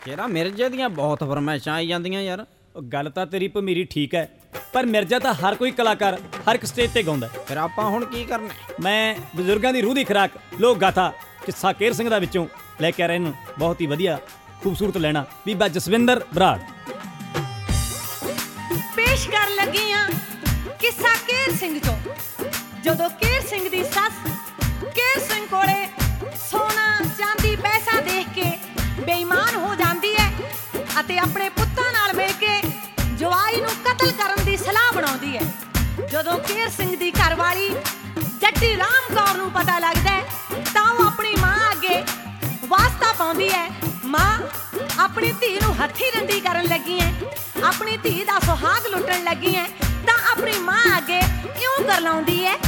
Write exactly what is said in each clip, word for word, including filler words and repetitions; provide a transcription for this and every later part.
ਯਾਰਾ ਮਿਰਜ਼ੇ ਦੀਆਂ ਬਹੁਤ ਫਰਮਾਇਸ਼ਾਂ ਆਈ ਜਾਂਦੀਆਂ ਯਾਰ। ਉਹ ਗੱਲ ਤਾਂ ਤੇਰੀ ਭਮੀਰੀ ਠੀਕ ਹੈ, ਪਰ ਮਿਰਜ਼ਾ ਤਾਂ ਹਰ ਕੋਈ ਕਲਾਕਾਰ ਹਰ ਇੱਕ ਸਟੇਜ ਤੇ ਗਾਉਂਦਾ। ਫਿਰ ਆਪਾਂ ਹੁਣ ਕੀ ਕਰਨਾ? ਮੈਂ ਬਜ਼ੁਰਗਾਂ ਦੀ ਰੂਹ ਦੀ ਖੁਰਾਕ ਲੋਕ ਗਾਥਾ ਕਿੱਸਾ ਕੇਰ ਸਿੰਘ ਦਾ ਵਿੱਚੋਂ ਲੈ ਕੇ ਆ ਰਿਹਾ ਇਹਨੂੰ ਬਹੁਤ ਹੀ ਵਧੀਆ ਖੂਬਸੂਰਤ ਲੈਣਾ ਬੀਬਾ ਜਸਵਿੰਦਰ ਬਰਾੜ। ਪੇਸ਼ ਕਰ ਲੱਗੀ ਆਂ ਕਿੱਸਾ ਕੇਰ ਸਿੰਘ ਚੋਂ। ਜਦੋਂ ਕੇਰ ਸਿੰਘ ਦੀ ਸੱਸ ਕੇਰ ਸਿੰਘ ਕੋਲੇ ਸੋਨਾ ਚਾਂਦੀ ਪੈਸਾ ਦੇਖ ਕੇ ਬੇਈਮਾਨ ਹੋ ਜਾਂਦੀ ਹੈ ਅਤੇ ਆਪਣੇ ਪੁੱਤਾਂ ਨਾਲ ਮਿਲ ਕੇ ਜਵਾਈ ਨੂੰ ਕਤਲ ਕਰਨ ਦੀ ਸਲਾਹ ਬਣਾਉਂਦੀ ਹੈ। ਜਦੋਂ ਕੇਰ ਸਿੰਘ ਦੀ ਘਰਵਾਲੀ ਜੱਟੀ ਰਾਮ ਕੌਰ ਨੂੰ ਪਤਾ ਲੱਗਦਾ ਹੈ ਤਾਂ ਉਹ ਆਪਣੀ ਮਾਂ ਅੱਗੇ ਵਾਸਤਾ ਪਾਉਂਦੀ ਹੈ, ਮਾਂ ਆਪਣੀ ਧੀ ਨੂੰ ਹੱਥੀ ਰੰਡੀ ਕਰਨ ਲੱਗੀ ਹੈ, ਆਪਣੀ ਧੀ ਦਾ ਸੁਹਾਗ ਲੁੱਟਣ ਲੱਗੀ ਹੈ ਤਾਂ ਆਪਣੀ ਮਾਂ ਅੱਗੇ ਇਉਂ ਕਰ ਲਾਉਂਦੀ ਹੈ।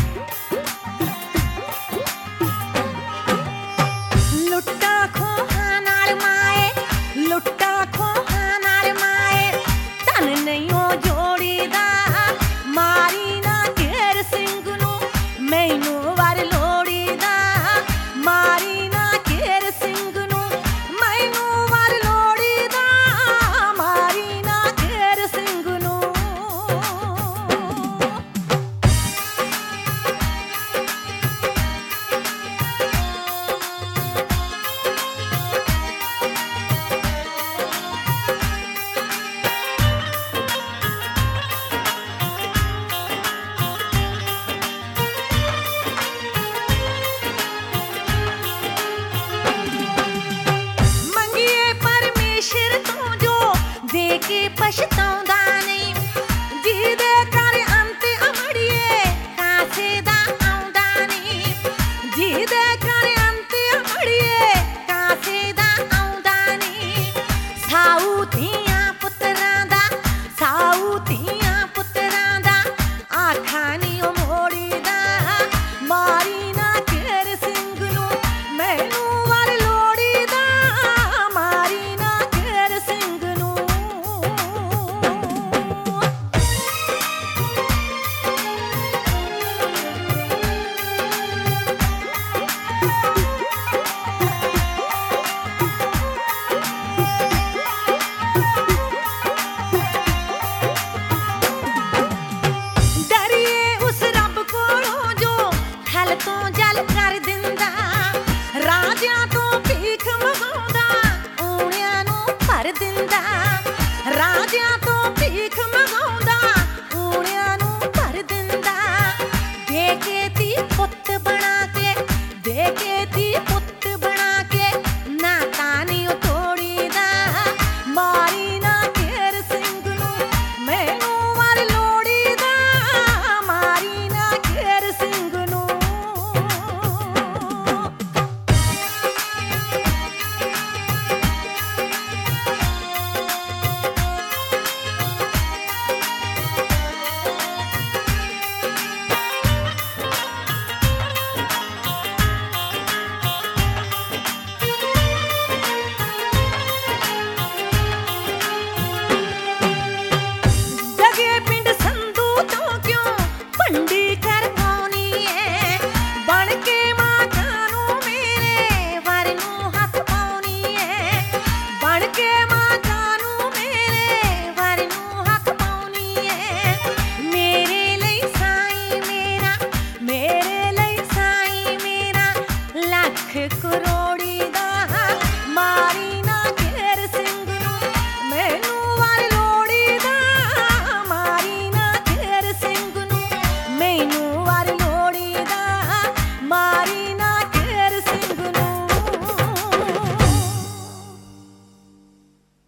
ਲੁੱਟਾਂ ਖੋਹਾਂ ਨਾਲ ਮਾਏ, ਲੁੱਟਾਂ ਖੋਹਾਂ ਨਾਲ ਮਾਏ, ਧਨ ਨਹੀਂ ਉਹ ਜੋੜੀਦਾ, ਮਾਰੀ ਨਾ ਕੇਰ ਸਿੰਘ ਨੂੰ ਮੈਨੂੰ ਵਰ ਲੋੜੀਦਾ, ਮਾਰੀ ਨਾ ਕੇਰ ਸਿੰਘ ਨੂੰ ਮੈਨੂੰ ਵਰ ਲੋੜੀਦਾ, ਮਾਰੀ ਨਾ ਕੇਰ ਸਿੰਘ ਨੂੰ। ਮੰਗੀਏ ਪਰਮੇਸ਼ਰ ਤੋਂ ਜੋ ਦੇ ਕੇ ਪਛਤਾਉਂਦਾ ਨਹੀਂ, ਜਿਹਦੇ ਘਰ ਅੰਤ ਅਮੜੀਏ ਕਾਸੇ ਦਾ ਆਉਂਦਾ ਨਹੀਂ, ਜਿਹਦੇ ਘਰ ਅੰਤ ਅਮੜੀਏ ਕਾਸੇ ਦਾ ਆਉਂਦਾ ਨਹੀਂ। ਸਾਊ ਧੀਆਂ ਪੁੱਤਰਾਂ ਦਾ, ਸਾਊ ਧੀਆਂ ਪੁੱਤਰਾਂ ਦਾ ਆਖਾਂ ਨੀ ਉਹ ਮੋੜੀਦਾ, ਮਾਰੀ ਨਾ ਕੇਰ ਸਿੰਘ ਨੂੰ ਮੈਨੂੰ ਵਰ ਲੋੜੀਦਾ, ਮਾਰੀ ਨਾ ਕੇਰ ਸਿੰਘ ਨੂੰ। ਡਰੀਏ ਉਸ ਰੱਬ ਕੋਲੋਂ ਜੋ ਥਲ ਤੋਂ ਜਲ ਕਰ ਦਿੰਦਾ, ਰਾਜਿਆਂ ਤੋਂ ਭੀਖ ਮੰਗਾਉਂਦਾ ਊਣਿਆਂ ਨੂੰ ਭਰ ਦਿੰਦਾ, ਰਾਜਿਆਂ ਤੋਂ